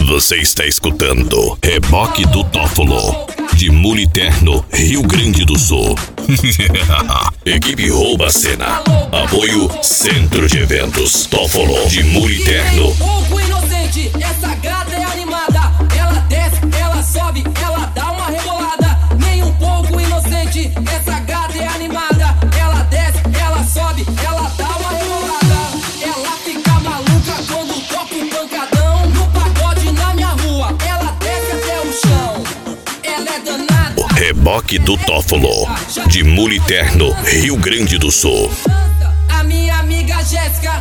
Você está escutando Reboque do Tófolo, de Muliterno, Rio Grande do Sul. Equipe Rouba a Cena. Apoio Centro de Eventos Tófolo, de Muliterno. Pouco inocente, essa gata é animada. Ela desce, ela sobe, ela dá uma rebolada. Nem um pouco inocente, essa gata é animada. Ela desce, ela sobe, ela dá uma rebolada. Ela fica maluca quando toca o pancadão. No pagode na minha rua, ela desce até o chão. Ela é danada. Reboque do Tófolo, de Muliterno, Rio Grande do Sul. A minha amiga Jéssica,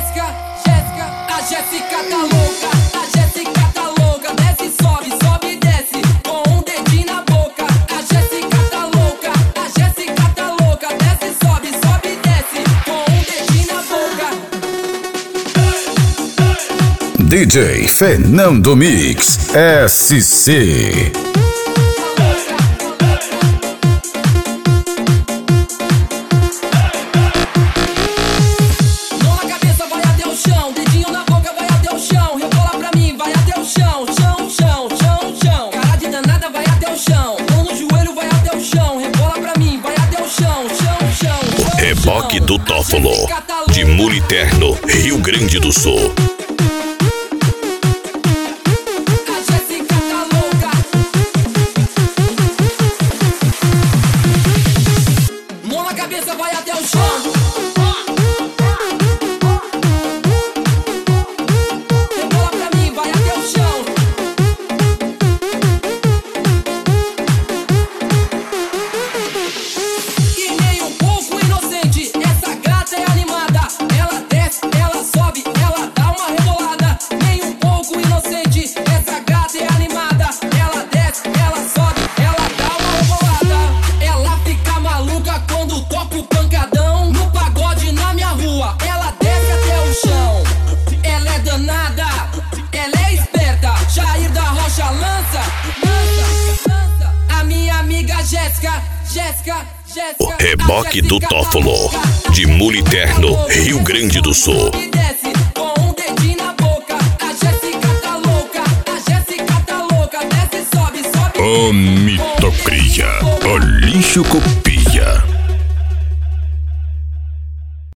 a Jéssica tá louca, a Jéssica tá louca. Desce, sobe, sobe e desce, com um dedinho na boca. A Jéssica tá louca, a Jéssica tá louca. Desce, sobe, sobe e desce, com um dedinho na boca. DJ Fernando Mix SC. Reboque do Tófolo, de Muliterno, Rio Grande do Sul. A Jéssica tá louca. Mão na cabeça, vai até o chão. Rebola pra mim, vai até o chão. E nem um pouco inocente, essa gata é animada. Ela desce, ela sobe, ela dá uma rebolada. Nem um pouco inocente, essa gata é animada. Ela desce, ela sobe, ela dá uma rebolada. Ela fica maluca quando toca o pancadão. No pagode na minha rua, ela desce até o chão. Ela é danada, ela é esperta. Jair da Rocha lança. A minha amiga Jéssica. O Reboque do Tófolo, de Muliterno, Rio Grande do Sul. Desce com um dedinho na boca. A Jéssica tá louca, a Jéssica tá louca. Desce, sobe, sobe. Ô mitocria, o lixo copia.